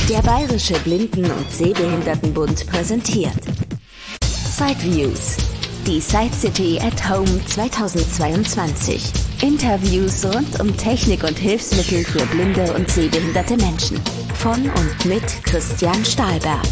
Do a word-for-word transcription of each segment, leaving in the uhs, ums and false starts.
Der Bayerische Blinden- und Sehbehindertenbund präsentiert Sideviews, die Sidecity at Home zweitausendzweiundzwanzig. Interviews rund um Technik und Hilfsmittel für blinde und sehbehinderte Menschen. Von und mit Christian Stahlberg.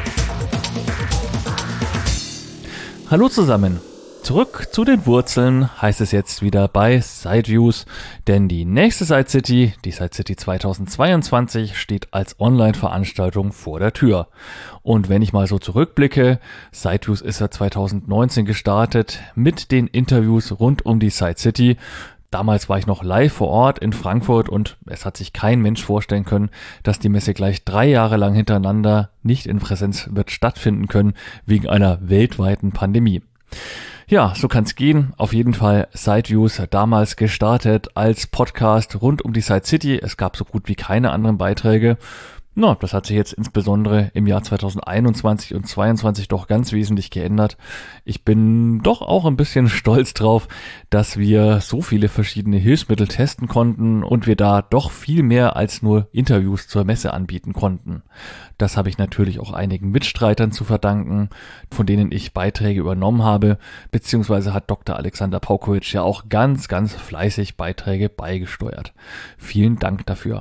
Hallo zusammen. Zurück zu den Wurzeln heißt es jetzt wieder bei Sideviews, denn die nächste Sidecity, die Sidecity zweitausendzweiundzwanzig, steht als Online-Veranstaltung vor der Tür. Und wenn ich mal so zurückblicke, Sideviews ist ja zweitausendneunzehn gestartet mit den Interviews rund um die Sidecity. Damals war ich noch live vor Ort in Frankfurt und es hat sich kein Mensch vorstellen können, dass die Messe gleich drei Jahre lang hintereinander nicht in Präsenz wird stattfinden können, wegen einer weltweiten Pandemie. Ja, so kann's gehen. Auf jeden Fall Sideviews damals gestartet als Podcast rund um die Sidecity. Es gab so gut wie keine anderen Beiträge. Na, das hat sich jetzt insbesondere im Jahr zweitausendeinundzwanzig und zweitausendzweiundzwanzig doch ganz wesentlich geändert. Ich bin doch auch ein bisschen stolz drauf, dass wir so viele verschiedene Hilfsmittel testen konnten und wir da doch viel mehr als nur Interviews zur Messe anbieten konnten. Das habe ich natürlich auch einigen Mitstreitern zu verdanken, von denen ich Beiträge übernommen habe, beziehungsweise hat Doktor Alexander Paukowitsch ja auch ganz, ganz fleißig Beiträge beigesteuert. Vielen Dank dafür.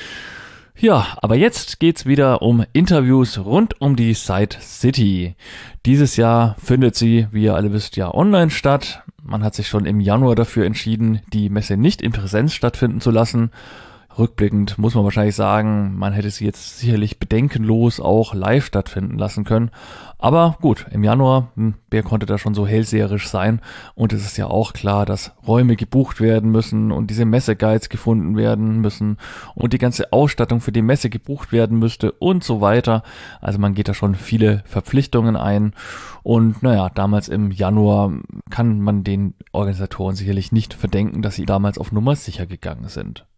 Ja, aber jetzt geht's wieder um Interviews rund um die Sidecity. Dieses Jahr findet sie, wie ihr alle wisst, ja online statt. Man hat sich schon im Januar dafür entschieden, die Messe nicht in Präsenz stattfinden zu lassen. Rückblickend muss man wahrscheinlich sagen, man hätte sie jetzt sicherlich bedenkenlos auch live stattfinden lassen können. Aber gut, im Januar, wer konnte da schon so hellseherisch sein? Und es ist ja auch klar, dass Räume gebucht werden müssen und diese Messeguides gefunden werden müssen und die ganze Ausstattung für die Messe gebucht werden müsste und so weiter. Also man geht da schon viele Verpflichtungen ein. Und naja, damals im Januar kann man den Organisatoren sicherlich nicht verdenken, dass sie damals auf Nummer sicher gegangen sind.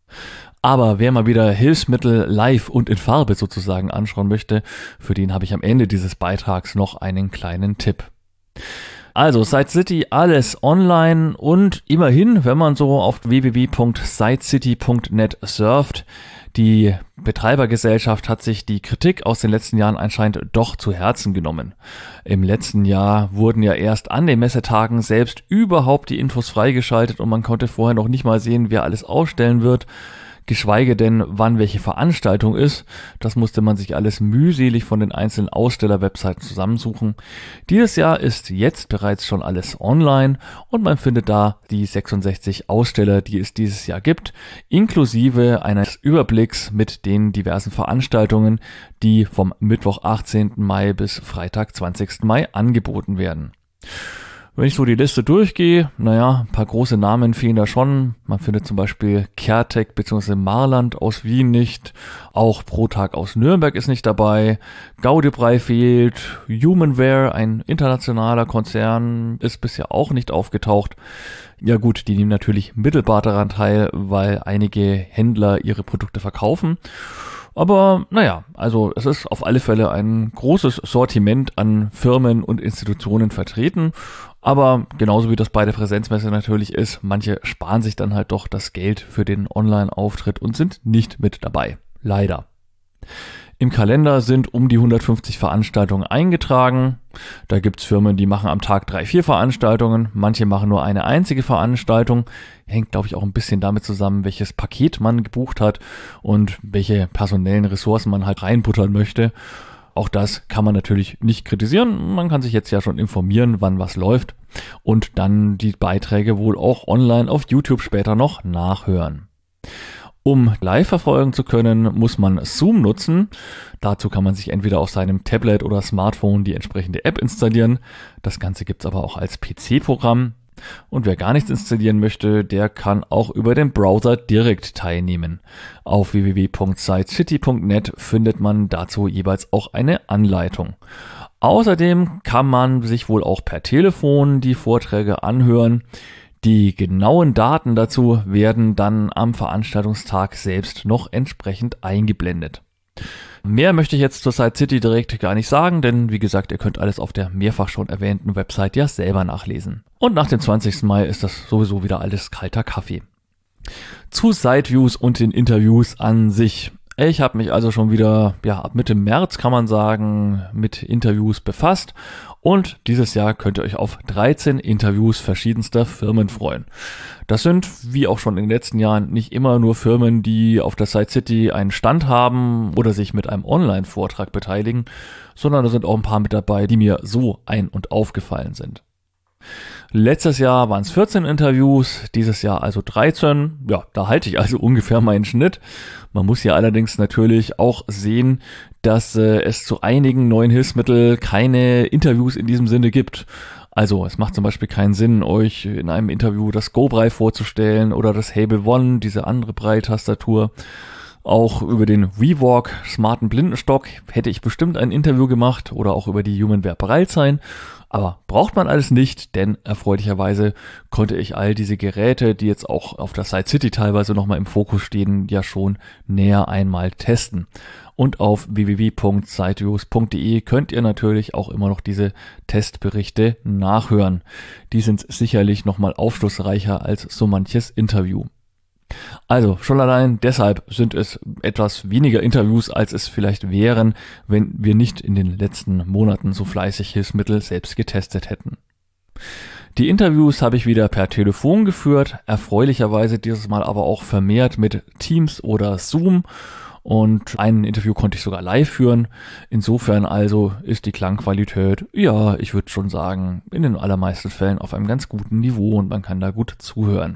Aber wer mal wieder Hilfsmittel live und in Farbe sozusagen anschauen möchte, für den habe ich am Ende dieses Beitrags noch einen kleinen Tipp. Also Sidecity, alles online und immerhin, wenn man so auf w w w punkt sidecity punkt net surft, die Betreibergesellschaft hat sich die Kritik aus den letzten Jahren anscheinend doch zu Herzen genommen. Im letzten Jahr wurden ja erst an den Messetagen selbst überhaupt die Infos freigeschaltet und man konnte vorher noch nicht mal sehen, wer alles ausstellen wird. Geschweige denn, wann welche Veranstaltung ist. Das musste man sich alles mühselig von den einzelnen Aussteller-Webseiten zusammensuchen. Dieses Jahr ist jetzt bereits schon alles online und man findet da die sechsundsechzig Aussteller, die es dieses Jahr gibt, inklusive eines Überblicks mit den diversen Veranstaltungen, die vom Mittwoch achtzehnten Mai bis Freitag zwanzigsten Mai angeboten werden. Wenn ich so die Liste durchgehe, naja, ein paar große Namen fehlen da schon. Man findet zum Beispiel Caretech bzw. Marland aus Wien nicht. Auch ProTag aus Nürnberg ist nicht dabei. Gaudebrei fehlt. Humanware, ein internationaler Konzern, ist bisher auch nicht aufgetaucht. Ja gut, die nehmen natürlich mittelbar daran teil, weil einige Händler ihre Produkte verkaufen. Aber naja, also es ist auf alle Fälle ein großes Sortiment an Firmen und Institutionen vertreten. Aber genauso wie das bei der Präsenzmesse natürlich ist, manche sparen sich dann halt doch das Geld für den Online-Auftritt und sind nicht mit dabei. Leider. Im Kalender sind um die hundertfünfzig Veranstaltungen eingetragen. Da gibt's Firmen, die machen am Tag drei, vier Veranstaltungen. Manche machen nur eine einzige Veranstaltung. Hängt, glaube ich, auch ein bisschen damit zusammen, welches Paket man gebucht hat und welche personellen Ressourcen man halt reinbuttern möchte. Auch das kann man natürlich nicht kritisieren. Man kann sich jetzt ja schon informieren, wann was läuft und dann die Beiträge wohl auch online auf YouTube später noch nachhören. Um live verfolgen zu können, muss man Zoom nutzen. Dazu kann man sich entweder auf seinem Tablet oder Smartphone die entsprechende App installieren. Das Ganze gibt's aber auch als P C-Programm. Und wer gar nichts installieren möchte, der kann auch über den Browser direkt teilnehmen. Auf w w w punkt sidecity punkt net findet man dazu jeweils auch eine Anleitung. Außerdem kann man sich wohl auch per Telefon die Vorträge anhören. Die genauen Daten dazu werden dann am Veranstaltungstag selbst noch entsprechend eingeblendet. Mehr möchte ich jetzt zur Sidecity direkt gar nicht sagen, denn wie gesagt, ihr könnt alles auf der mehrfach schon erwähnten Website ja selber nachlesen. Und nach dem zwanzigsten Mai ist das sowieso wieder alles kalter Kaffee. Zu Sideviews und den Interviews an sich. Ich habe mich also schon wieder, ja, ab Mitte März kann man sagen, mit Interviews befasst und dieses Jahr könnt ihr euch auf dreizehn Interviews verschiedenster Firmen freuen. Das sind, wie auch schon in den letzten Jahren, nicht immer nur Firmen, die auf der Side City einen Stand haben oder sich mit einem Online-Vortrag beteiligen, sondern da sind auch ein paar mit dabei, die mir so ein- und aufgefallen sind. Letztes Jahr waren es vierzehn Interviews, dieses Jahr also dreizehn. Ja, da halte ich also ungefähr meinen Schnitt. Man muss hier allerdings natürlich auch sehen, dass äh, es zu einigen neuen Hilfsmitteln keine Interviews in diesem Sinne gibt. Also es macht zum Beispiel keinen Sinn, euch in einem Interview das Go-Braille vorzustellen oder das Hable One, diese andere Braille-Tastatur. Auch über den WeWalk smarten Blindenstock hätte ich bestimmt ein Interview gemacht oder auch über die HumanWare Braillesign. Aber braucht man alles nicht, denn erfreulicherweise konnte ich all diese Geräte, die jetzt auch auf der Side City teilweise nochmal im Fokus stehen, ja schon näher einmal testen. Und auf w w w punkt sideviews punkt d e könnt ihr natürlich auch immer noch diese Testberichte nachhören. Die sind sicherlich nochmal aufschlussreicher als so manches Interview. Also schon allein deshalb sind es etwas weniger Interviews, als es vielleicht wären, wenn wir nicht in den letzten Monaten so fleißig Hilfsmittel selbst getestet hätten. Die Interviews habe ich wieder per Telefon geführt, erfreulicherweise dieses Mal aber auch vermehrt mit Teams oder Zoom. Und ein Interview konnte ich sogar live führen. Insofern also ist die Klangqualität, ja, ich würde schon sagen, in den allermeisten Fällen auf einem ganz guten Niveau und man kann da gut zuhören.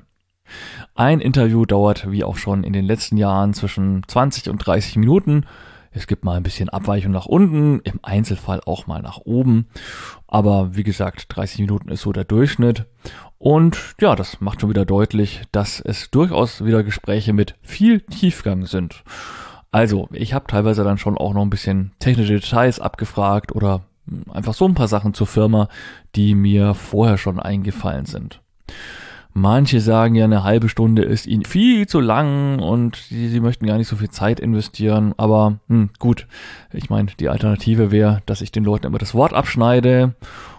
Ein Interview dauert, wie auch schon in den letzten Jahren, zwischen zwanzig und dreißig Minuten. Es gibt mal ein bisschen Abweichung nach unten, im Einzelfall auch mal nach oben. Aber wie gesagt, dreißig Minuten ist so der Durchschnitt. Und ja, das macht schon wieder deutlich, dass es durchaus wieder Gespräche mit viel Tiefgang sind. Also, ich habe teilweise dann schon auch noch ein bisschen technische Details abgefragt oder einfach so ein paar Sachen zur Firma, die mir vorher schon eingefallen sind. Manche sagen ja, eine halbe Stunde ist ihnen viel zu lang und sie, sie möchten gar nicht so viel Zeit investieren. Aber hm, gut, ich meine, die Alternative wäre, dass ich den Leuten immer das Wort abschneide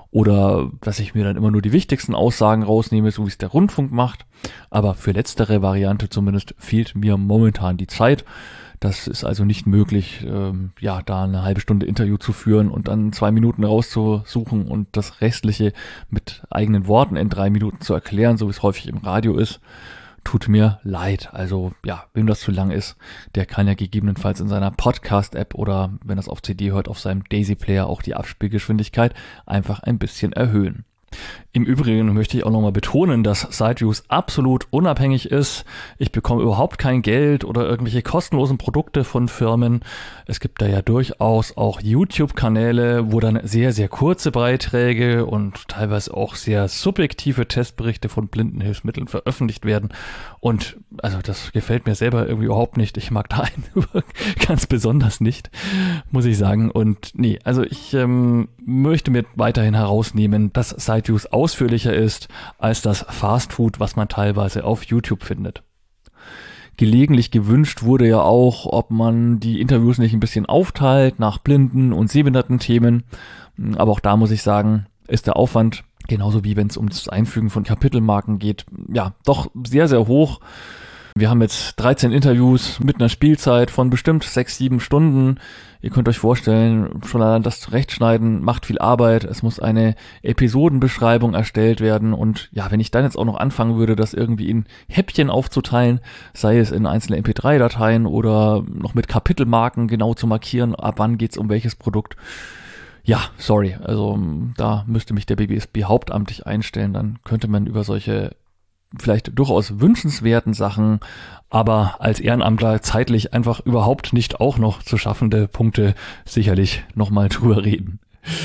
oder dass ich mir dann immer nur die wichtigsten Aussagen rausnehme, so wie es der Rundfunk macht. Aber für letztere Variante zumindest fehlt mir momentan die Zeit. Das ist also nicht möglich, ähm, ja, da eine halbe Stunde Interview zu führen und dann zwei Minuten rauszusuchen und das Restliche mit eigenen Worten in drei Minuten zu erklären, so wie es häufig im Radio ist. Tut mir leid. Also ja, wem das zu lang ist, der kann ja gegebenenfalls in seiner Podcast-App oder wenn er es auf C D hört, auf seinem Daisy-Player auch die Abspielgeschwindigkeit einfach ein bisschen erhöhen. Im Übrigen möchte ich auch nochmal betonen, dass SideViews absolut unabhängig ist. Ich bekomme überhaupt kein Geld oder irgendwelche kostenlosen Produkte von Firmen. Es gibt da ja durchaus auch YouTube-Kanäle, wo dann sehr, sehr kurze Beiträge und teilweise auch sehr subjektive Testberichte von Blindenhilfsmitteln veröffentlicht werden. Und also das gefällt mir selber irgendwie überhaupt nicht. Ich mag da einen ganz besonders nicht, muss ich sagen. Und nee, also ich ähm, möchte mir weiterhin herausnehmen, dass SideViews ausführlicher ist als das Fastfood, was man teilweise auf YouTube findet. Gelegentlich gewünscht wurde ja auch, ob man die Interviews nicht ein bisschen aufteilt nach blinden und sehbehinderten Themen. Aber auch da muss ich sagen, ist der Aufwand, genauso wie wenn es um das Einfügen von Kapitelmarken geht, ja, doch sehr, sehr hoch. Wir haben jetzt dreizehn Interviews mit einer Spielzeit von bestimmt sechs, sieben Stunden. Ihr könnt euch vorstellen, schon allein das Zurechtschneiden macht viel Arbeit. Es muss eine Episodenbeschreibung erstellt werden. Und ja, wenn ich dann jetzt auch noch anfangen würde, das irgendwie in Häppchen aufzuteilen, sei es in einzelne M P drei Dateien oder noch mit Kapitelmarken genau zu markieren, ab wann geht's um welches Produkt. Ja, sorry, also da müsste mich der B B S B hauptamtlich einstellen. Dann könnte man über solche vielleicht durchaus wünschenswerten Sachen, aber als Ehrenamtler zeitlich einfach überhaupt nicht auch noch zu schaffende Punkte sicherlich nochmal drüber reden.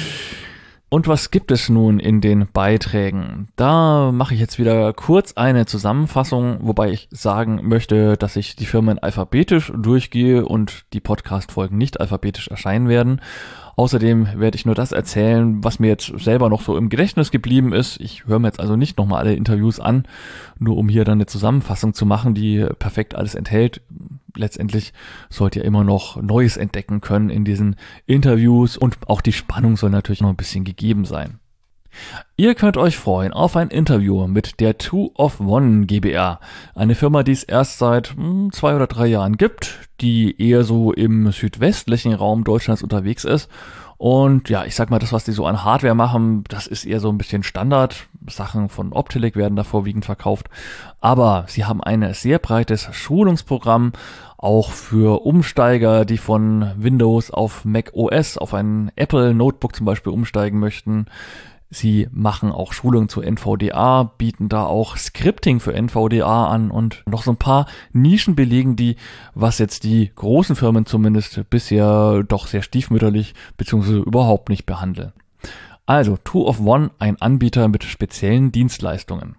Und was gibt es nun in den Beiträgen? Da mache ich jetzt wieder kurz eine Zusammenfassung, wobei ich sagen möchte, dass ich die Firmen alphabetisch durchgehe und die Podcast-Folgen nicht alphabetisch erscheinen werden. Außerdem werde ich nur das erzählen, was mir jetzt selber noch so im Gedächtnis geblieben ist. Ich höre mir jetzt also nicht nochmal alle Interviews an, nur um hier dann eine Zusammenfassung zu machen, die perfekt alles enthält. Letztendlich sollt ihr immer noch Neues entdecken können in diesen Interviews und auch die Spannung soll natürlich noch ein bisschen gegeben sein. Ihr könnt euch freuen auf ein Interview mit der Two of One GbR, eine Firma, die es erst seit mh, zwei oder drei Jahren gibt, die eher so im südwestlichen Raum Deutschlands unterwegs ist. Und ja, ich sag mal, das, was die so an Hardware machen, das ist eher so ein bisschen Standard. Sachen von Optelec werden da vorwiegend verkauft. Aber sie haben ein sehr breites Schulungsprogramm, auch für Umsteiger, die von Windows auf Mac O S, auf ein Apple Notebook zum Beispiel umsteigen möchten. Sie machen auch Schulungen zu N V D A, bieten da auch Scripting für N V D A an und noch so ein paar Nischen belegen die, was jetzt die großen Firmen zumindest bisher doch sehr stiefmütterlich bzw. überhaupt nicht behandeln. Also Two of One, ein Anbieter mit speziellen Dienstleistungen.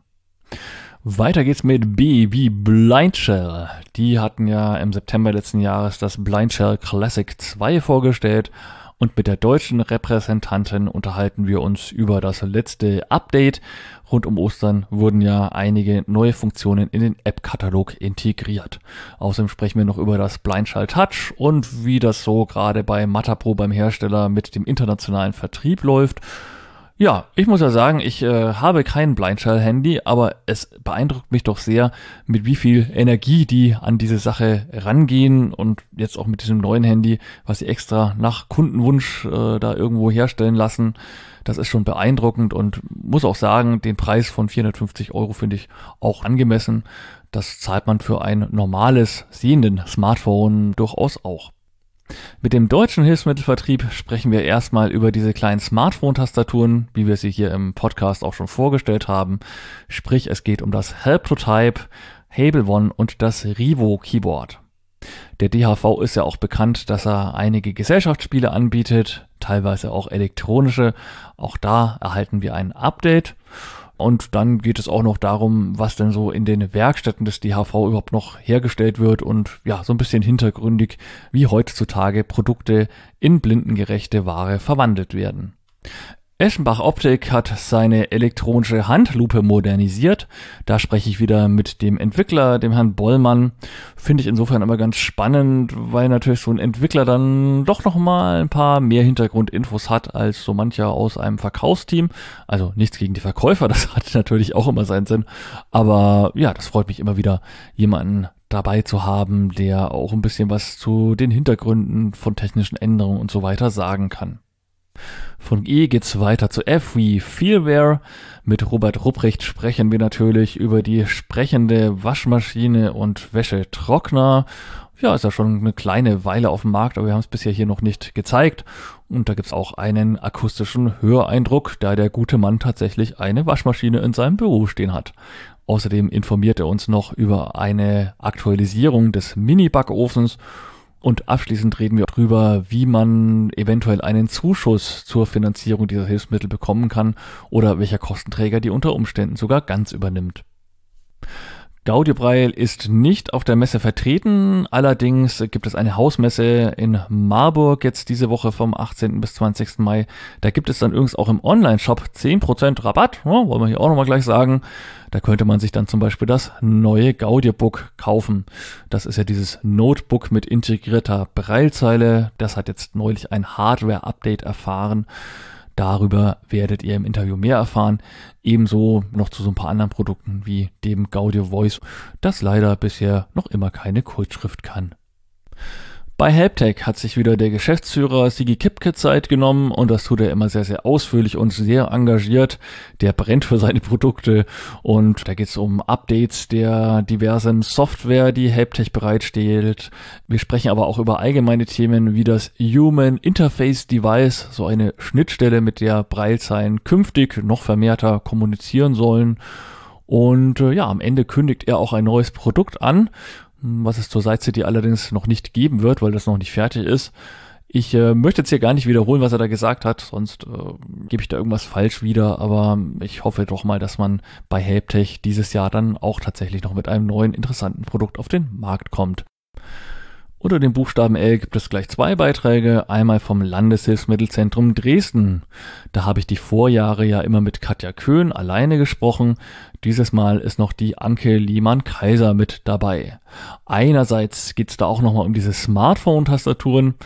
Weiter geht's mit B wie Blindshell. Die hatten ja im September letzten Jahres das Blindshell Classic zwei vorgestellt. Und mit der deutschen Repräsentantin unterhalten wir uns über das letzte Update. Rund um Ostern wurden ja einige neue Funktionen in den App-Katalog integriert. Außerdem sprechen wir noch über das Blindshell Touch und wie das so gerade bei Matterpro beim Hersteller mit dem internationalen Vertrieb läuft. Ja, ich muss ja sagen, ich äh, habe kein Blindshell-Handy, aber es beeindruckt mich doch sehr, mit wie viel Energie die an diese Sache rangehen und jetzt auch mit diesem neuen Handy, was sie extra nach Kundenwunsch äh, da irgendwo herstellen lassen. Das ist schon beeindruckend und muss auch sagen, den Preis von vierhundertfünfzig Euro finde ich auch angemessen. Das zahlt man für ein normales sehenden Smartphone durchaus auch. Mit dem deutschen Hilfsmittelvertrieb sprechen wir erstmal über diese kleinen Smartphone-Tastaturen, wie wir sie hier im Podcast auch schon vorgestellt haben. Sprich, es geht um das Help-to-Type, Hable One und das Rivo Keyboard. Der D H V ist ja auch bekannt, dass er einige Gesellschaftsspiele anbietet, teilweise auch elektronische. Auch da erhalten wir ein Update. Und dann geht es auch noch darum, was denn so in den Werkstätten des D H V überhaupt noch hergestellt wird und ja, so ein bisschen hintergründig, wie heutzutage Produkte in blindengerechte Ware verwandelt werden. Eschenbach Optik hat seine elektronische Handlupe modernisiert. Da spreche ich wieder mit dem Entwickler, dem Herrn Bollmann. Finde ich insofern immer ganz spannend, weil natürlich so ein Entwickler dann doch nochmal ein paar mehr Hintergrundinfos hat als so mancher aus einem Verkaufsteam. Also nichts gegen die Verkäufer, das hat natürlich auch immer seinen Sinn. Aber ja, das freut mich immer wieder, jemanden dabei zu haben, der auch ein bisschen was zu den Hintergründen von technischen Änderungen und so weiter sagen kann. Von E geht's weiter zu F wie Feelware. Mit Robert Rupprecht sprechen wir natürlich über die sprechende Waschmaschine und Wäschetrockner. Ja, ist ja schon eine kleine Weile auf dem Markt, aber wir haben es bisher hier noch nicht gezeigt. Und da gibt's auch einen akustischen Höreindruck, da der gute Mann tatsächlich eine Waschmaschine in seinem Büro stehen hat. Außerdem informiert er uns noch über eine Aktualisierung des Mini-Backofens. Und abschließend reden wir darüber, wie man eventuell einen Zuschuss zur Finanzierung dieser Hilfsmittel bekommen kann oder welcher Kostenträger die unter Umständen sogar ganz übernimmt. Gaudibreil ist nicht auf der Messe vertreten, allerdings gibt es eine Hausmesse in Marburg jetzt diese Woche vom achtzehnten bis zwanzigsten Mai. Da gibt es dann übrigens auch im Online-Shop zehn Prozent Rabatt, ja, wollen wir hier auch nochmal gleich sagen. Da könnte man sich dann zum Beispiel das neue Gaudierbook kaufen. Das ist ja dieses Notebook mit integrierter Braillezeile. Das hat jetzt neulich ein Hardware-Update erfahren. Darüber werdet ihr im Interview mehr erfahren. Ebenso noch zu so ein paar anderen Produkten wie dem Gaudio Voice, das leider bisher noch immer keine Kurzschrift kann. Bei Helptech hat sich wieder der Geschäftsführer Sigi Kipke Zeit genommen und das tut er immer sehr, sehr ausführlich und sehr engagiert. Der brennt für seine Produkte und da geht es um Updates der diversen Software, die Helptech bereitstellt. Wir sprechen aber auch über allgemeine Themen wie das Human Interface Device, so eine Schnittstelle, mit der Braillezeilen künftig noch vermehrter kommunizieren sollen. Und äh, ja, am Ende kündigt er auch ein neues Produkt an, was es zur SideCity allerdings noch nicht geben wird, weil das noch nicht fertig ist. Ich äh, möchte jetzt hier gar nicht wiederholen, was er da gesagt hat, sonst äh, gebe ich da irgendwas falsch wieder, aber ich hoffe doch mal, dass man bei Helptech dieses Jahr dann auch tatsächlich noch mit einem neuen, interessanten Produkt auf den Markt kommt. Unter dem Buchstaben L gibt es gleich zwei Beiträge, einmal vom Landeshilfsmittelzentrum Dresden. Da habe ich die Vorjahre ja immer mit Katja Köhn alleine gesprochen. Dieses Mal ist noch die Anke Liemann-Kaiser mit dabei. Einerseits geht es da auch nochmal um diese Smartphone-Tastaturen.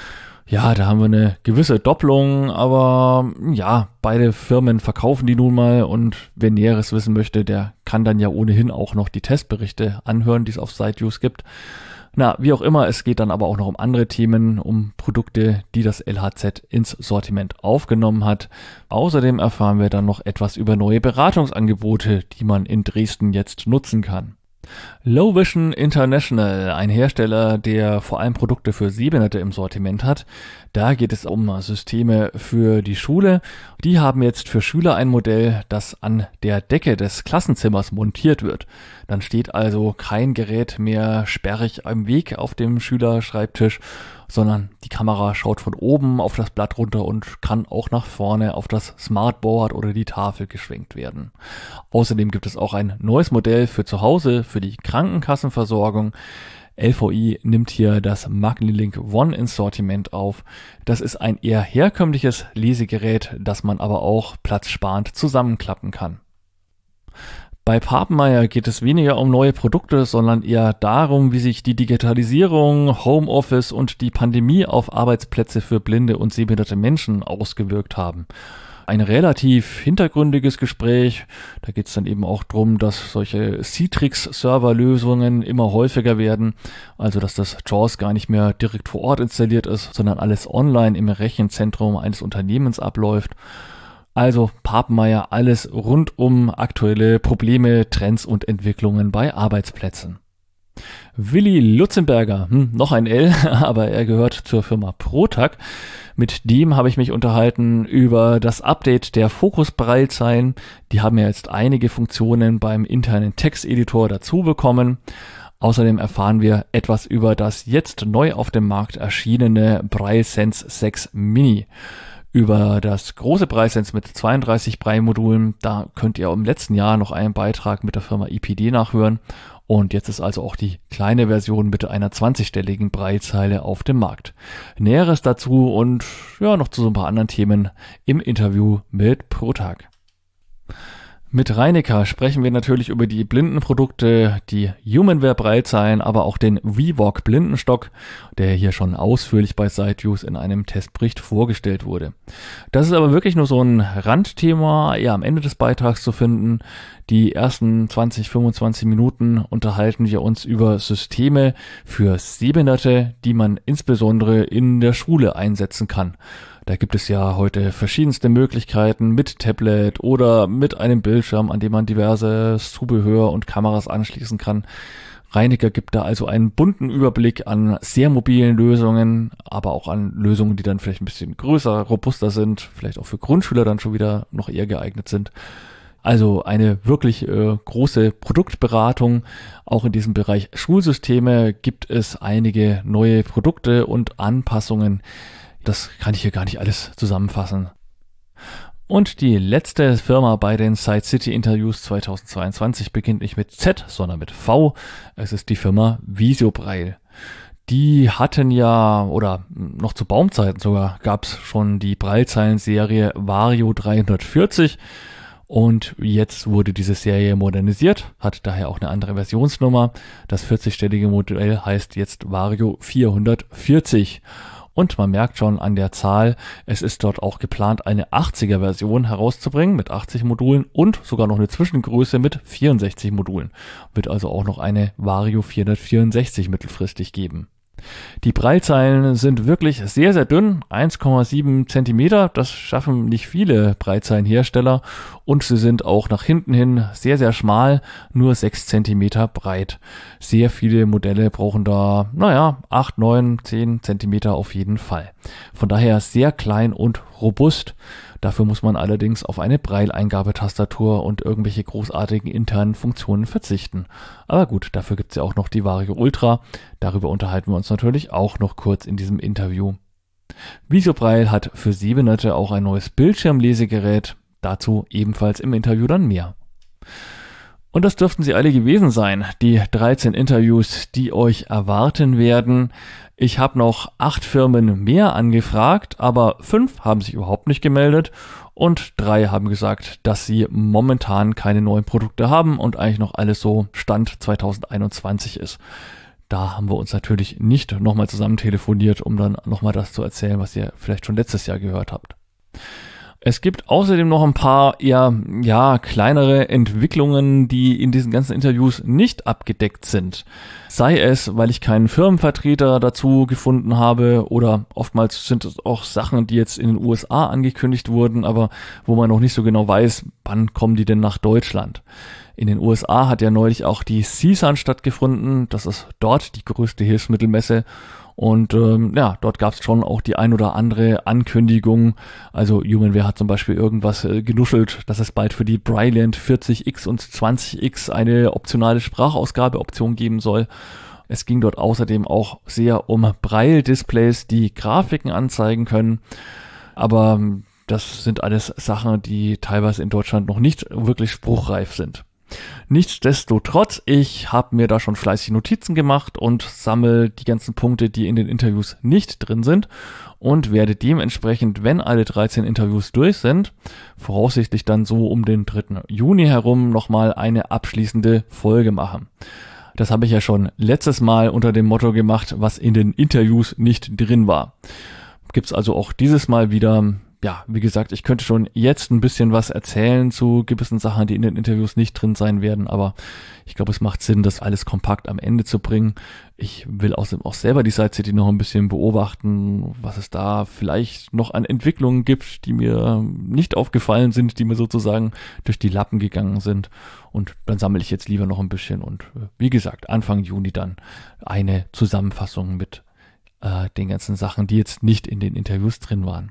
Ja, da haben wir eine gewisse Doppelung, aber ja, beide Firmen verkaufen die nun mal und wer Näheres wissen möchte, der kann dann ja ohnehin auch noch die Testberichte anhören, die es auf SiteViews gibt. Na, wie auch immer, es geht dann aber auch noch um andere Themen, um Produkte, die das L H Z ins Sortiment aufgenommen hat. Außerdem erfahren wir dann noch etwas über neue Beratungsangebote, die man in Dresden jetzt nutzen kann. Low Vision International, ein Hersteller, der vor allem Produkte für Sehbehinderte im Sortiment hat. Da geht es um Systeme für die Schule. Die haben jetzt für Schüler ein Modell, das an der Decke des Klassenzimmers montiert wird. Dann steht also kein Gerät mehr sperrig am Weg auf dem Schülerschreibtisch, sondern die Kamera schaut von oben auf das Blatt runter und kann auch nach vorne auf das Smartboard oder die Tafel geschwenkt werden. Außerdem gibt es auch ein neues Modell für zu Hause, für die Krankenkassenversorgung. L V I nimmt hier das MagniLink One ins Sortiment auf. Das ist ein eher herkömmliches Lesegerät, das man aber auch platzsparend zusammenklappen kann. Bei Papenmeier geht es weniger um neue Produkte, sondern eher darum, wie sich die Digitalisierung, Homeoffice und die Pandemie auf Arbeitsplätze für blinde und sehbehinderte Menschen ausgewirkt haben. Ein relativ hintergründiges Gespräch. Da geht es dann eben auch darum, dass solche Citrix-Server-Lösungen immer häufiger werden. Also dass das JAWS gar nicht mehr direkt vor Ort installiert ist, sondern alles online im Rechenzentrum eines Unternehmens abläuft. Also Papenmeier, alles rund um aktuelle Probleme, Trends und Entwicklungen bei Arbeitsplätzen. Willi Lutzenberger, hm, noch ein L, aber er gehört zur Firma Protag. Mit dem habe ich mich unterhalten über das Update der Fokus-Braillezeilen. Die haben ja jetzt einige Funktionen beim internen Texteditor dazu bekommen. Außerdem erfahren wir etwas über das jetzt neu auf dem Markt erschienene BrailleSense sechs Mini. Über das große BrailleSense mit zweiunddreißig Braille-Modulen, da könnt ihr im letzten Jahr noch einen Beitrag mit der Firma I P D nachhören. Und jetzt ist also auch die kleine Version mit einer zwanzigstelligen Braillezeile auf dem Markt. Näheres dazu und ja noch zu so ein paar anderen Themen im Interview mit Protag. Mit Reinecker sprechen wir natürlich über die Blindenprodukte, die Humanware Braillezeilen, aber auch den ViVoc Blindenstock, der hier schon ausführlich bei SiteViews in einem Testbericht vorgestellt wurde. Das ist aber wirklich nur so ein Randthema, eher am Ende des Beitrags zu finden. Die ersten zwanzig, fünfundzwanzig Minuten unterhalten wir uns über Systeme für Sehbehinderte, die man insbesondere in der Schule einsetzen kann. Da gibt es ja heute verschiedenste Möglichkeiten mit Tablet oder mit einem Bildschirm, an dem man diverses Zubehör und Kameras anschließen kann. Reinecker gibt da also einen bunten Überblick an sehr mobilen Lösungen, aber auch an Lösungen, die dann vielleicht ein bisschen größer, robuster sind, vielleicht auch für Grundschüler dann schon wieder noch eher geeignet sind. Also eine wirklich äh, große Produktberatung. Auch in diesem Bereich Schulsysteme gibt es einige neue Produkte und Anpassungen. Das kann ich hier gar nicht alles zusammenfassen. Und die letzte Firma bei den Side City Interviews zweitausendzweiundzwanzig beginnt nicht mit Z, sondern mit V. Es ist die Firma Visiobraille. Die hatten ja, oder noch zu Baumzeiten sogar, gab es schon die Braillezeilen-Serie Vario dreihundertvierzig. Und jetzt wurde diese Serie modernisiert, hat daher auch eine andere Versionsnummer. Das vierzigstellige Modell heißt jetzt Vario vierhundertvierzig. Und man merkt schon an der Zahl, es ist dort auch geplant, eine achtziger-Version herauszubringen mit achtzig Modulen und sogar noch eine Zwischengröße mit vierundsechzig Modulen. Wird also auch noch eine Vario vierhundertvierundsechzig mittelfristig geben. Die Braillezeilen sind wirklich sehr, sehr dünn, eins Komma sieben Zentimeter, das schaffen nicht viele Braillezeilenhersteller und sie sind auch nach hinten hin sehr, sehr schmal, nur sechs Zentimeter breit. Sehr viele Modelle brauchen da, naja, acht, neun, zehn Zentimeter auf jeden Fall. Von daher sehr klein und robust. Dafür muss man allerdings auf eine Braille-Eingabetastatur und irgendwelche großartigen internen Funktionen verzichten. Aber gut, dafür gibt es ja auch noch die Vario Ultra. Darüber unterhalten wir uns natürlich auch noch kurz in diesem Interview. Visiobraille hat für Sehbehinderte auch ein neues Bildschirmlesegerät. Dazu ebenfalls im Interview dann mehr. Und das dürften sie alle gewesen sein, die dreizehn Interviews, die euch erwarten werden. Ich habe noch acht Firmen mehr angefragt, aber fünf haben sich überhaupt nicht gemeldet und drei haben gesagt, dass sie momentan keine neuen Produkte haben und eigentlich noch alles so Stand zweitausendeinundzwanzig ist. Da haben wir uns natürlich nicht nochmal zusammen telefoniert, um dann nochmal das zu erzählen, was ihr vielleicht schon letztes Jahr gehört habt. Es gibt außerdem noch ein paar eher, ja, kleinere Entwicklungen, die in diesen ganzen Interviews nicht abgedeckt sind. Sei es, weil ich keinen Firmenvertreter dazu gefunden habe, oder oftmals sind es auch Sachen, die jetzt in den U S A angekündigt wurden, aber wo man noch nicht so genau weiß, wann kommen die denn nach Deutschland. In den U S A hat ja neulich auch die C S U N stattgefunden. Das ist dort die größte Hilfsmittelmesse. Und ähm, ja, dort gab es schon auch die ein oder andere Ankündigung. Also Humanware hat zum Beispiel irgendwas äh, genuschelt, dass es bald für die Brilliant vierzig X und zwanzig X eine optionale Sprachausgabeoption geben soll. Es ging dort außerdem auch sehr um Braille-Displays, die Grafiken anzeigen können. Aber das sind alles Sachen, die teilweise in Deutschland noch nicht wirklich spruchreif sind. Nichtsdestotrotz, ich habe mir da schon fleißig Notizen gemacht und sammle die ganzen Punkte, die in den Interviews nicht drin sind, und werde dementsprechend, wenn alle dreizehn Interviews durch sind, voraussichtlich dann so um den dritten Juni herum nochmal eine abschließende Folge machen. Das habe ich ja schon letztes Mal unter dem Motto gemacht, was in den Interviews nicht drin war. Gibt's also auch dieses Mal wieder. Ja, wie gesagt, ich könnte schon jetzt ein bisschen was erzählen zu gewissen Sachen, die in den Interviews nicht drin sein werden, aber ich glaube, es macht Sinn, das alles kompakt am Ende zu bringen. Ich will außerdem auch selber die Side City noch ein bisschen beobachten, was es da vielleicht noch an Entwicklungen gibt, die mir nicht aufgefallen sind, die mir sozusagen durch die Lappen gegangen sind. Und dann sammle ich jetzt lieber noch ein bisschen und wie gesagt, Anfang Juni dann eine Zusammenfassung mit äh, den ganzen Sachen, die jetzt nicht in den Interviews drin waren.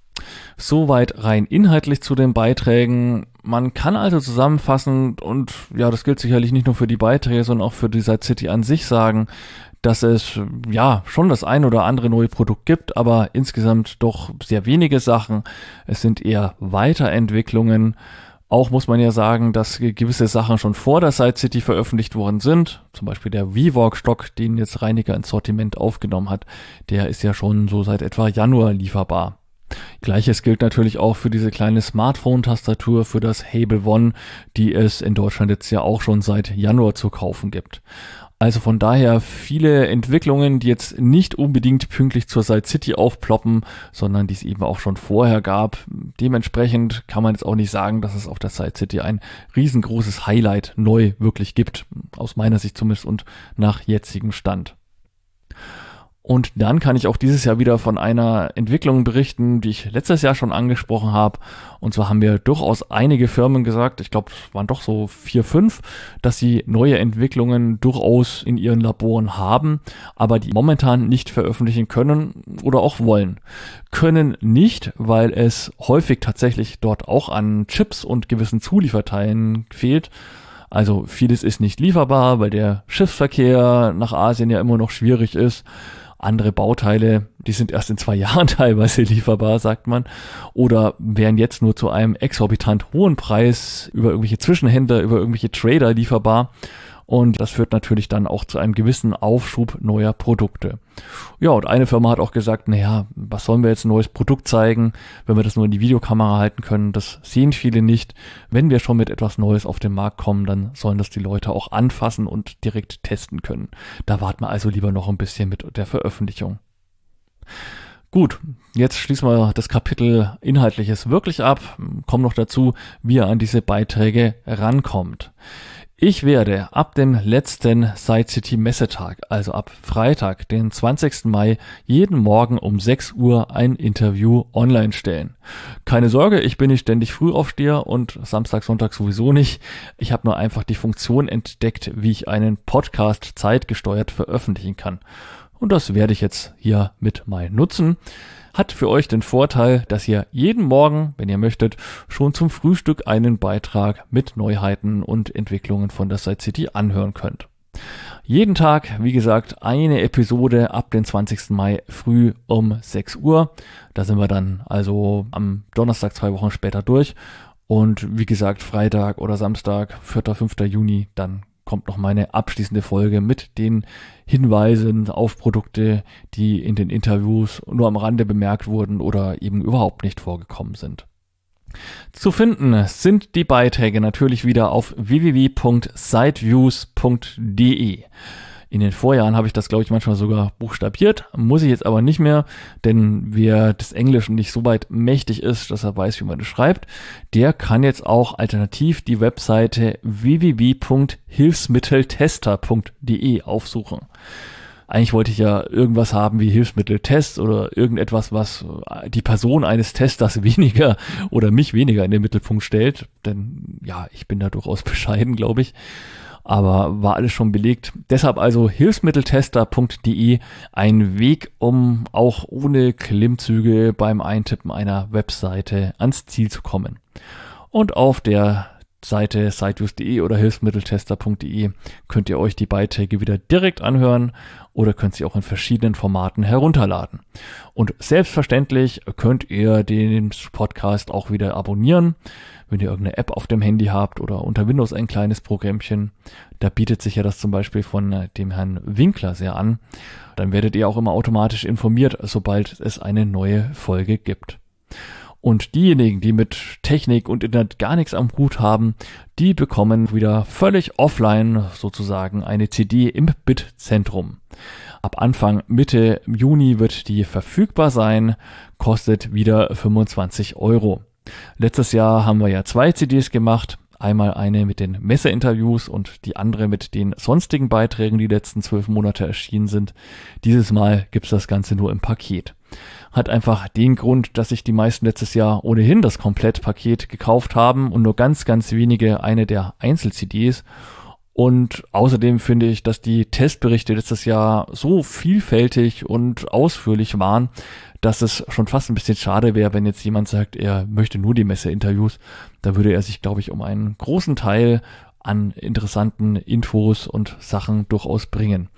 Soweit rein inhaltlich zu den Beiträgen. Man kann also zusammenfassend, und ja, das gilt sicherlich nicht nur für die Beiträge, sondern auch für die Side City an sich sagen, dass es ja schon das ein oder andere neue Produkt gibt, aber insgesamt doch sehr wenige Sachen. Es sind eher Weiterentwicklungen. Auch muss man ja sagen, dass gewisse Sachen schon vor der Side City veröffentlicht worden sind. Zum Beispiel der V-Walk-Stock, den jetzt Reinecker ins Sortiment aufgenommen hat, der ist ja schon so seit etwa Januar lieferbar. Gleiches gilt natürlich auch für diese kleine Smartphone-Tastatur für das Hable One, die es in Deutschland jetzt ja auch schon seit Januar zu kaufen gibt. Also von daher viele Entwicklungen, die jetzt nicht unbedingt pünktlich zur Side City aufploppen, sondern die es eben auch schon vorher gab. Dementsprechend kann man jetzt auch nicht sagen, dass es auf der Side City ein riesengroßes Highlight neu wirklich gibt, aus meiner Sicht zumindest und nach jetzigem Stand. Und dann kann ich auch dieses Jahr wieder von einer Entwicklung berichten, die ich letztes Jahr schon angesprochen habe. Und zwar haben mir durchaus einige Firmen gesagt, ich glaube, es waren doch so vier, fünf, dass sie neue Entwicklungen durchaus in ihren Laboren haben, aber die momentan nicht veröffentlichen können oder auch wollen. Können nicht, weil es häufig tatsächlich dort auch an Chips und gewissen Zulieferteilen fehlt. Also vieles ist nicht lieferbar, weil der Schiffsverkehr nach Asien ja immer noch schwierig ist. Andere Bauteile, die sind erst in zwei Jahren teilweise lieferbar, sagt man, oder wären jetzt nur zu einem exorbitant hohen Preis über irgendwelche Zwischenhändler, über irgendwelche Trader lieferbar. Und das führt natürlich dann auch zu einem gewissen Aufschub neuer Produkte. Ja, und eine Firma hat auch gesagt, naja, was sollen wir jetzt ein neues Produkt zeigen, wenn wir das nur in die Videokamera halten können? Das sehen viele nicht. Wenn wir schon mit etwas Neues auf den Markt kommen, dann sollen das die Leute auch anfassen und direkt testen können. Da warten wir also lieber noch ein bisschen mit der Veröffentlichung. Gut, jetzt schließen wir das Kapitel Inhaltliches wirklich ab. Kommen noch dazu, wie ihr an diese Beiträge rankommt. Ich werde ab dem letzten Side City Messetag, also ab Freitag, den zwanzigsten Mai, jeden Morgen um sechs Uhr ein Interview online stellen. Keine Sorge, ich bin nicht ständig Frühaufsteher und Samstag, Sonntag sowieso nicht. Ich habe nur einfach die Funktion entdeckt, wie ich einen Podcast zeitgesteuert veröffentlichen kann. Und das werde ich jetzt hier mit mal nutzen. Hat für euch den Vorteil, dass ihr jeden Morgen, wenn ihr möchtet, schon zum Frühstück einen Beitrag mit Neuheiten und Entwicklungen von der Side City anhören könnt. Jeden Tag, wie gesagt, eine Episode ab dem zwanzigsten Mai früh um sechs Uhr. Da sind wir dann also am Donnerstag zwei Wochen später durch. Und wie gesagt, Freitag oder Samstag, vierter, fünfter Juni, dann kommt noch meine abschließende Folge mit den Hinweisen auf Produkte, die in den Interviews nur am Rande bemerkt wurden oder eben überhaupt nicht vorgekommen sind. Zu finden sind die Beiträge natürlich wieder auf w w w punkt sideviews punkt d e. In den Vorjahren habe ich das, glaube ich, manchmal sogar buchstabiert, muss ich jetzt aber nicht mehr, denn wer des Englischen nicht so weit mächtig ist, dass er weiß, wie man das schreibt, der kann jetzt auch alternativ die Webseite w w w punkt hilfsmitteltester punkt d e aufsuchen. Eigentlich wollte ich ja irgendwas haben wie Hilfsmitteltest oder irgendetwas, was die Person eines Testers weniger oder mich weniger in den Mittelpunkt stellt, denn ja, ich bin da durchaus bescheiden, glaube ich. Aber war alles schon belegt. Deshalb also hilfsmitteltester punkt d e, ein Weg, um auch ohne Klimmzüge beim Eintippen einer Webseite ans Ziel zu kommen. Und auf der Seite siteviews punkt d e oder hilfsmitteltester punkt d e könnt ihr euch die Beiträge wieder direkt anhören oder könnt sie auch in verschiedenen Formaten herunterladen. Und selbstverständlich könnt ihr den Podcast auch wieder abonnieren, wenn ihr irgendeine App auf dem Handy habt oder unter Windows ein kleines Programmchen. Da bietet sich ja das zum Beispiel von dem Herrn Winkler sehr an. Dann werdet ihr auch immer automatisch informiert, sobald es eine neue Folge gibt. Und diejenigen, die mit Technik und Internet gar nichts am Hut haben, die bekommen wieder völlig offline sozusagen eine C D im Bitzentrum. Ab Anfang Mitte Juni wird die verfügbar sein, kostet wieder fünfundzwanzig Euro. Letztes Jahr haben wir ja zwei C Ds gemacht. Einmal eine mit den Messeinterviews und die andere mit den sonstigen Beiträgen, die letzten zwölf Monate erschienen sind. Dieses Mal gibt's das Ganze nur im Paket. Hat einfach den Grund, dass sich die meisten letztes Jahr ohnehin das Komplettpaket gekauft haben und nur ganz, ganz wenige eine der Einzel-C Ds. Und außerdem finde ich, dass die Testberichte letztes Jahr so vielfältig und ausführlich waren, dass es schon fast ein bisschen schade wäre, wenn jetzt jemand sagt, er möchte nur die Messeinterviews. Da würde er sich, glaube ich, um einen großen Teil an interessanten Infos und Sachen durchaus bringen.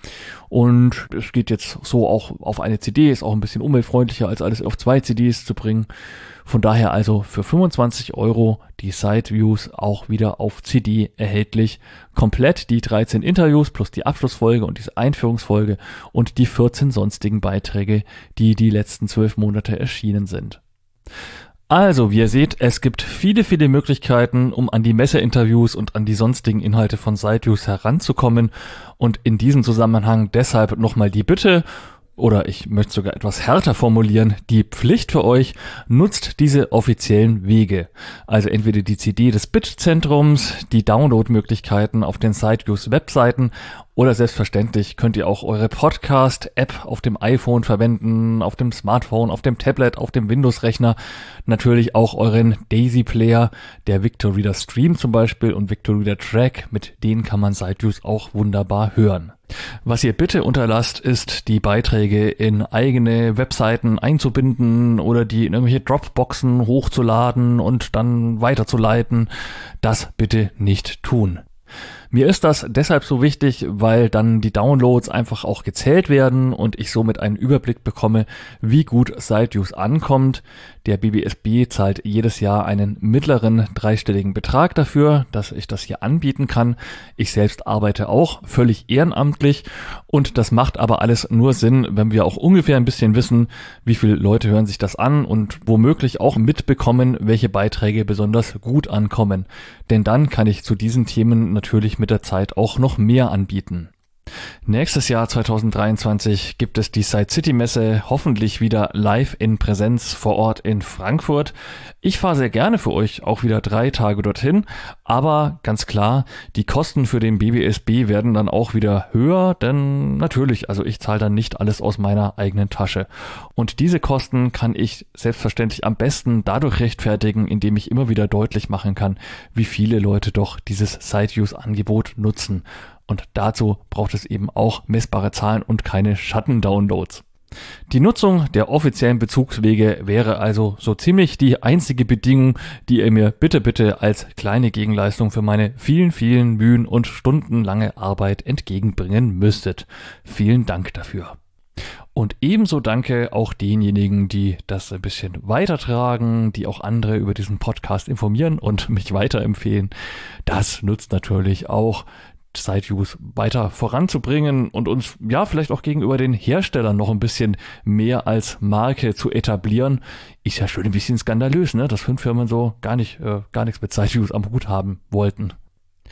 Und es geht jetzt so auch auf eine C D, ist auch ein bisschen umweltfreundlicher, als alles auf zwei C Ds zu bringen. Von daher also für fünfundzwanzig Euro die Siteviews auch wieder auf C D erhältlich. Komplett die dreizehn Interviews plus die Abschlussfolge und diese Einführungsfolge und die vierzehn sonstigen Beiträge, die die letzten zwölf Monate erschienen sind. Also, wie ihr seht, es gibt viele, viele Möglichkeiten, um an die Messeinterviews und an die sonstigen Inhalte von Siteviews heranzukommen. Und in diesem Zusammenhang deshalb nochmal die Bitte, oder ich möchte sogar etwas härter formulieren, die Pflicht für euch, nutzt diese offiziellen Wege. Also entweder die C D des Bitzentrums, die Downloadmöglichkeiten auf den Siteviews Webseiten oder selbstverständlich könnt ihr auch eure Podcast-App auf dem iPhone verwenden, auf dem Smartphone, auf dem Tablet, auf dem Windows-Rechner. Natürlich auch euren Daisy-Player, der Victor Reader Stream zum Beispiel und Victor Reader Track, mit denen kann man Siteviews auch wunderbar hören. Was ihr bitte unterlasst, ist, die Beiträge in eigene Webseiten einzubinden oder die in irgendwelche Dropboxen hochzuladen und dann weiterzuleiten. Das bitte nicht tun. Mir ist das deshalb so wichtig, weil dann die Downloads einfach auch gezählt werden und ich somit einen Überblick bekomme, wie gut Siteviews ankommt. Der B B S B zahlt jedes Jahr einen mittleren dreistelligen Betrag dafür, dass ich das hier anbieten kann. Ich selbst arbeite auch völlig ehrenamtlich und das macht aber alles nur Sinn, wenn wir auch ungefähr ein bisschen wissen, wie viele Leute hören sich das an und womöglich auch mitbekommen, welche Beiträge besonders gut ankommen. Denn dann kann ich zu diesen Themen natürlich mit der Zeit auch noch mehr anbieten. Nächstes Jahr zweitausenddreiundzwanzig gibt es die Site City Messe hoffentlich wieder live in Präsenz vor Ort in Frankfurt. Ich fahre sehr gerne für euch auch wieder drei Tage dorthin, aber ganz klar, die Kosten für den B B S B werden dann auch wieder höher, denn natürlich, also ich zahle dann nicht alles aus meiner eigenen Tasche. Und diese Kosten kann ich selbstverständlich am besten dadurch rechtfertigen, indem ich immer wieder deutlich machen kann, wie viele Leute doch dieses Siteviews-Angebot nutzen. Und dazu braucht es eben auch messbare Zahlen und keine Schattendownloads. Die Nutzung der offiziellen Bezugswege wäre also so ziemlich die einzige Bedingung, die ihr mir bitte, bitte als kleine Gegenleistung für meine vielen, vielen Mühen und stundenlange Arbeit entgegenbringen müsstet. Vielen Dank dafür. Und ebenso danke auch denjenigen, die das ein bisschen weitertragen, die auch andere über diesen Podcast informieren und mich weiterempfehlen. Das nutzt natürlich auch Siteviews weiter voranzubringen und uns ja vielleicht auch gegenüber den Herstellern noch ein bisschen mehr als Marke zu etablieren. Ist ja schon ein bisschen skandalös, ne, dass fünf Firmen so gar nicht, äh, gar nichts mit Siteviews am Hut haben wollten.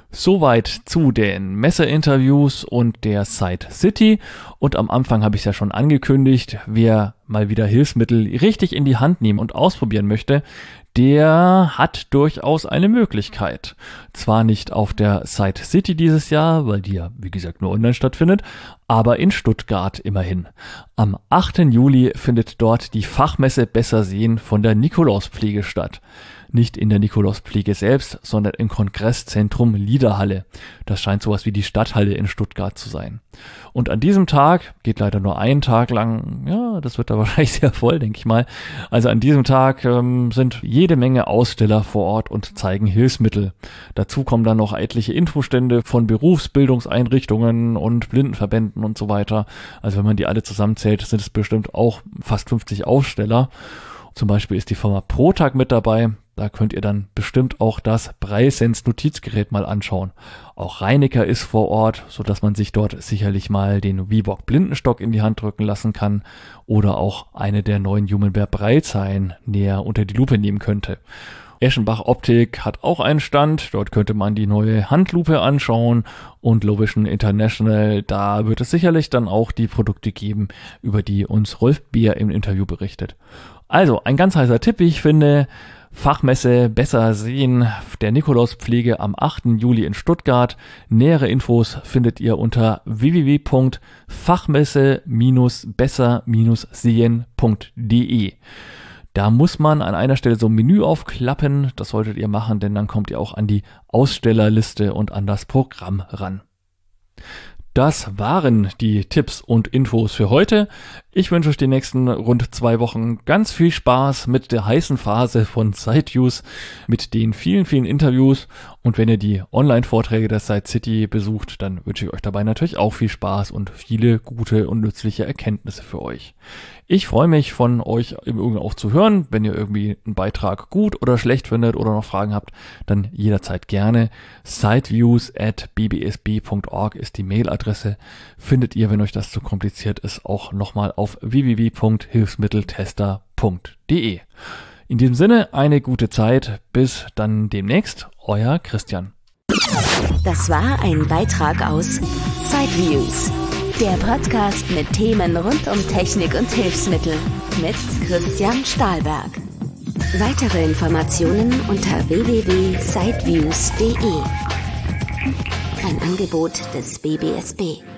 Soweit zu den Messeinterviews und der Site City. Und am Anfang habe ich es ja schon angekündigt, wer mal wieder Hilfsmittel richtig in die Hand nehmen und ausprobieren möchte, der hat durchaus eine Möglichkeit. Zwar nicht auf der Site City dieses Jahr, weil die ja, wie gesagt, nur online stattfindet, aber in Stuttgart immerhin. Am achten Juli findet dort die Fachmesse Besser Sehen von der Nikolauspflege statt. Nicht in der Nikolauspflege selbst, sondern im Kongresszentrum Liederhalle. Das scheint sowas wie die Stadthalle in Stuttgart zu sein. Und an diesem Tag, geht leider nur einen Tag lang, ja, das wird da wahrscheinlich sehr voll, denke ich mal. Also an diesem Tag ähm, sind jede Menge Aussteller vor Ort und zeigen Hilfsmittel. Dazu kommen dann noch etliche Infostände von Berufsbildungseinrichtungen und Blindenverbänden und so weiter. Also wenn man die alle zusammenzählt, sind es bestimmt auch fast fünfzig Aussteller. Zum Beispiel ist die Firma Protag mit dabei. Da könnt ihr dann bestimmt auch das Breisens Notizgerät mal anschauen. Auch Reinecker ist vor Ort, sodass man sich dort sicherlich mal den Viborg Blindenstock in die Hand drücken lassen kann oder auch eine der neuen Humanware Breitzeilen näher unter die Lupe nehmen könnte. Eschenbach Optik hat auch einen Stand, dort könnte man die neue Handlupe anschauen, und Lovision International, da wird es sicherlich dann auch die Produkte geben, über die uns Rolf Beer im Interview berichtet. Also ein ganz heißer Tipp, wie ich finde, Fachmesse Besser Sehen der Nikolauspflege am achten Juli in Stuttgart. Nähere Infos findet ihr unter w w w punkt fachmesse besser sehen punkt d e. Da muss man an einer Stelle so ein Menü aufklappen, das solltet ihr machen, denn dann kommt ihr auch an die Ausstellerliste und an das Programm ran. Das waren die Tipps und Infos für heute. Ich wünsche euch die nächsten rund zwei Wochen ganz viel Spaß mit der heißen Phase von SiteViews, mit den vielen, vielen Interviews. Und wenn ihr die Online-Vorträge der Site City besucht, dann wünsche ich euch dabei natürlich auch viel Spaß und viele gute und nützliche Erkenntnisse für euch. Ich freue mich, von euch im Übrigen auch zu hören. Wenn ihr irgendwie einen Beitrag gut oder schlecht findet oder noch Fragen habt, dann jederzeit gerne. siteviews at b b s b punkt org ist die Mailadresse. Findet ihr, wenn euch das zu kompliziert ist, auch nochmal auf w w w punkt hilfsmitteltester punkt d e. In diesem Sinne, eine gute Zeit. Bis dann demnächst. Euer Christian. Das war ein Beitrag aus SiteViews, der Podcast mit Themen rund um Technik und Hilfsmittel mit Christian Stahlberg. Weitere Informationen unter w w w punkt siteviews punkt d e. Ein Angebot des B B S B.